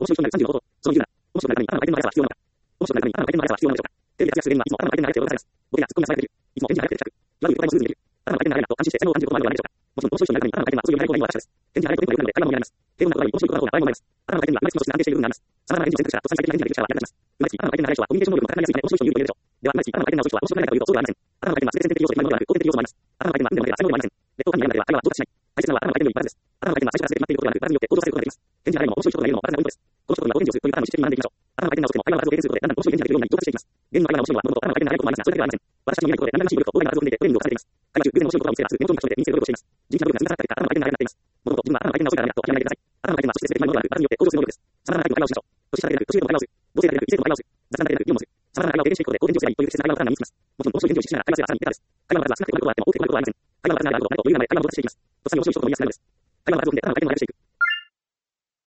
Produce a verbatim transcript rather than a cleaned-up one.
面白い人になるさんじゅうのこと。その理由なら、面白くなるために、あなたの相手の愛は必要なのか。面白くなるために、あなたの相手の愛は必要なのでしょうか。テレビで活躍する芸人はいつもあなたの相手の愛は必要なのでしょうか。いつも相手の愛が活躍している。いつも現地に入っている。楽に言葉もスムーズにできる。いつも相手に愛が活躍。ラグと会話もスムーズにできる。あなたの相手の愛がと安心して洗脳を感じることもあるのではないでしょうか。もちろん面白い人になるために、あなたの相手の愛はそういうないことが私です。現地に入っているというので会話も見られます。平凡なことが面白いことが多いのであります。あなたの相手には今一度として安定している部分があります。さまざまな返事を選択したと最適な返事ができる者は役立ちます。うまいし、あなたの相手の長い人はコミュニケーション能力も高まりやすいので面白い人を言うと言えるでしょう。では、うまいし、あなたの相手の長い人は面白くないかというとそうではありません。あなたの相手には全て性的要素で決まるものではなく、後天的要素もあります。あなたの相手には運でもなければ才能でもありません。劣等感に悩むまでは会話は上達しない。大切なのはあなたの相手の良いバランスです。あなたの相手には最初からすでに決まっていることではなく、バランスによって向上させることができます。返事がないのも面白い人が言えるのもバランスがポイントです。この一言がお返事をするというパターンの知識的に学んでいきましょう。あなたの相手の直しても会話が数を形成することで、だんだん面白い返事ができるようになり上達していきます。芸人の会話が面白いのは、もともとあなたの相手の長いこともありますが、それだけではありません。私たちの見えないことで、だんだんらしい努力と大いなる活動を踏んでいて、トレーニングを重ねています。会話中、偶然面白いことが見つければ、すぐメモ帳に書き留めて身につける努力をしています。地道な努力が積み重なった結果、あなたの相手の長いになっています。もともと自分はあなたの相手の直しからだと諦めないでください。あなたの相手には直してすべて決まるものがある。バランスによって向上する能力です。さまざまなタイプの会話をしましょう。年下だけでなく、年上とも会話をする。同性だけでなく、異性とも会話をする。雑談だけでなく、議論もする。さまざまな会話を経験していくことで、好転上性がいいという適切な会話パターンが身につきます。もちろん、面白い返事を意識しながら会話すればさらに豊かです。会話の数は少なくてもあっても多くてもあっても大きくなることはありません。会話のパターンがあるほど、あなたと余裕がない会話の上達していきます。とっさに面白い人とも言いやすくなるのです。